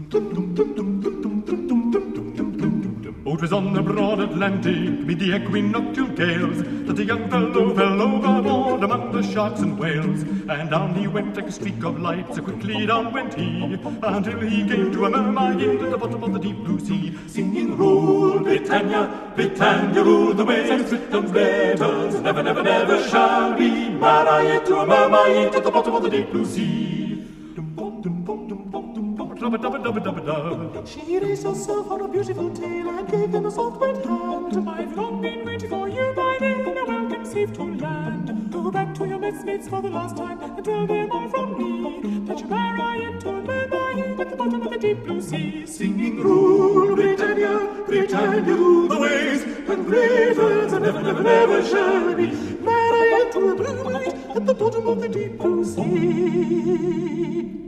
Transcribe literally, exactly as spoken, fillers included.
Oh, 'twas on the broad Atlantic, mid the equinoctial gales, that the young fellow fell overboard among the sharks and whales. And down he went like a streak of light, so quickly down went he, until he came to a mermaid at the bottom of the deep blue sea, singing, "Rule, Britannia, Britannia, rule the waves, Britain's britons never, never, never shall be married to a mermaid at the bottom of the deep blue sea." She raised herself on a beautiful tail and gave them a soft wet hand. "I've long been waiting for you by then, now welcome safe to land. Go back to your messmates for the last time and tell them all from me that you marry into a mermaid at the bottom of the deep blue sea, singing, "Rule, Britannia, Britannia, rule the waves, and britons never, never, never shall be married to a mermaid at the bottom of the deep blue sea."